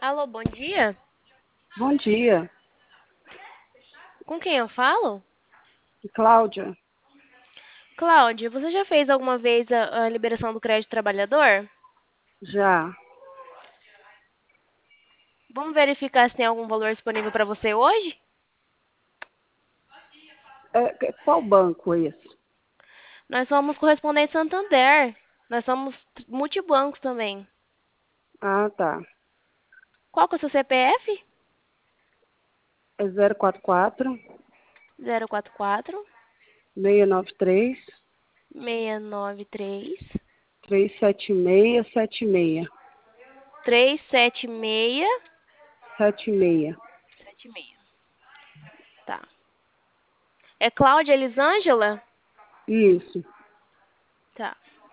Alô, bom dia. Bom dia, Com quem eu falo? Cláudia. Cláudia, você já fez alguma vez a liberação do crédito trabalhador? Já. Vamos verificar se tem algum valor disponível para você hoje? Qual banco é esse? Nós somos correspondente Santander. Nós somos multibancos também. Ah, tá. Qual que é o seu CPF? É 044 044 693 693 37676 376 76. 76. Tá. É Cláudia Elisângela? Isso. Tá.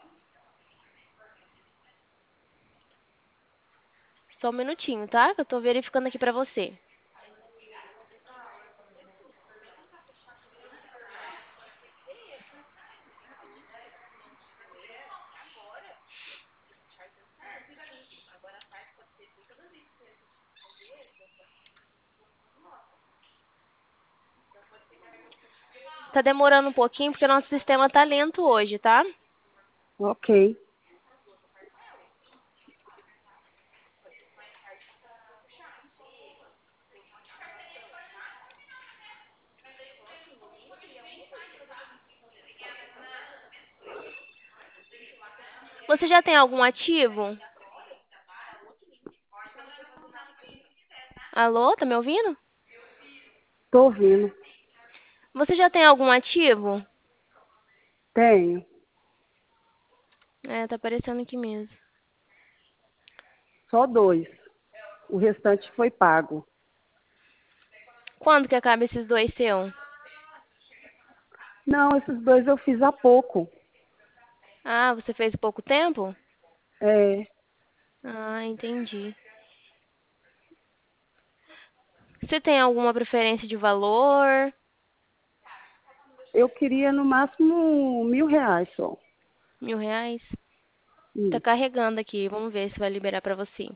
Só um minutinho, tá? Que eu tô verificando aqui pra você. Tá demorando um pouquinho porque o nosso sistema tá lento hoje, tá? Ok. Você já tem algum ativo? Alô, tá me ouvindo? Tô ouvindo. Você já tem algum ativo? Tenho. É, tá aparecendo aqui mesmo. Só dois. O restante foi pago. Quando que acaba esses dois seu? Não, esses dois eu fiz há pouco. Ah, você fez pouco tempo? É, Ah, entendi. Você tem alguma preferência de valor? eu queria no máximo R$ 1.000 só. R$ 1.000? Tá Isso. carregando aqui. Vamos ver se vai liberar pra você.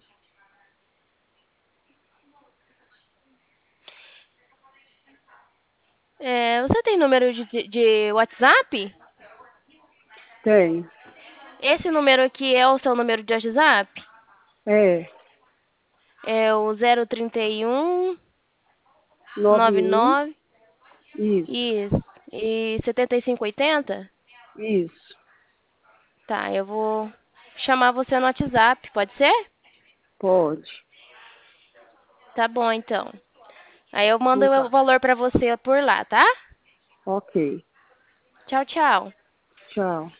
É, você tem número de WhatsApp? Tenho. Esse número aqui é o seu número de WhatsApp? É, É o 031 91. 99 Isso. isso, e 7580? Isso. Tá, eu vou chamar você no WhatsApp, pode ser? Pode. Tá bom, então. Aí eu mando Então o tá. valor pra você por lá, tá? Ok. Tchau, tchau. Tchau.